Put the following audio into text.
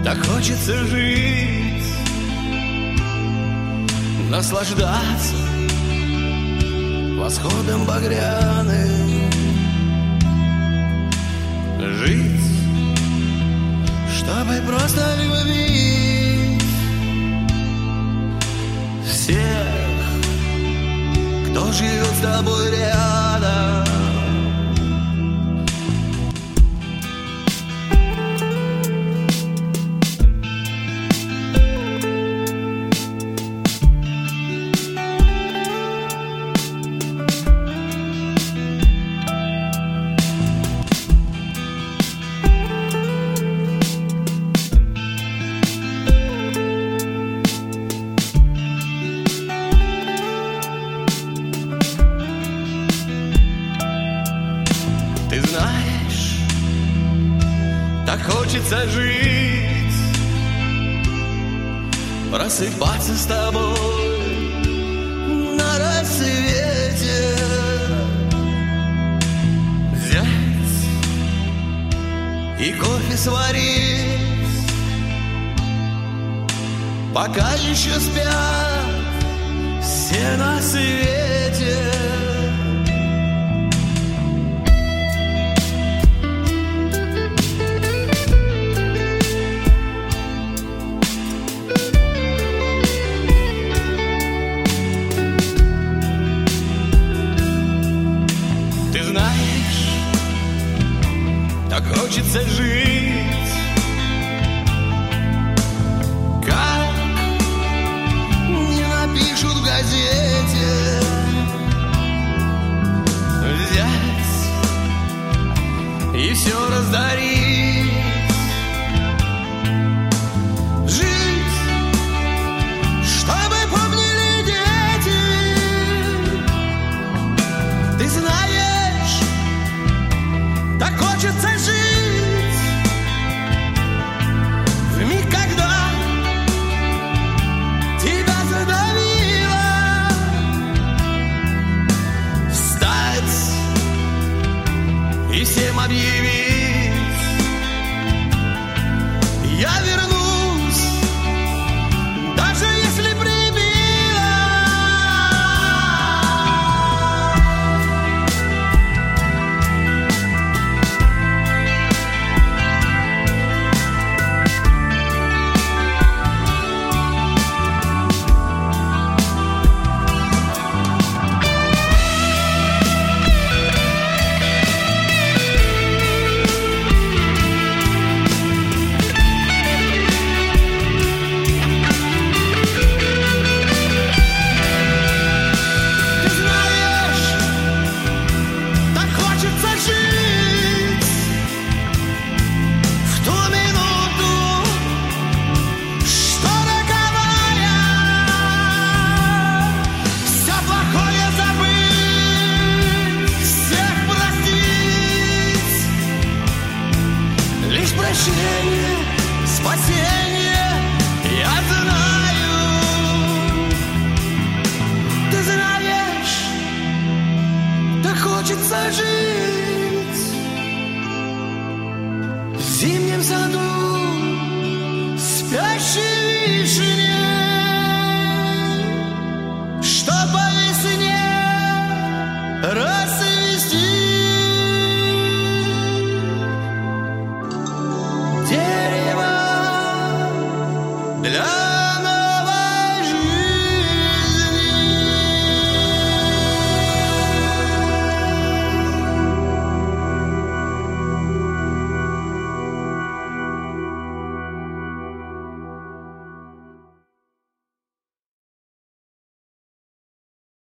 Так хочется жить, наслаждаться восходом багряным, жить, чтобы просто любить всех, кто живет с тобой рядом. Ты знаешь, так хочется жить, просыпаться с тобой на рассвете, взять и кофе сварить, пока еще спят все на свете. Ты знаешь, так хочется жить, как не напишут в газете, взять и все раздарить, жить, чтобы помнили дети. Ты знаешь, так хочется жить в миг, когда тебя задавило, встать и всем объявить: я вернусь, даже если прибило. Прощение, спасение, я знаю. Ты знаешь, так хочется жить в зимнем саду спящей вишни, что по весне расцвести.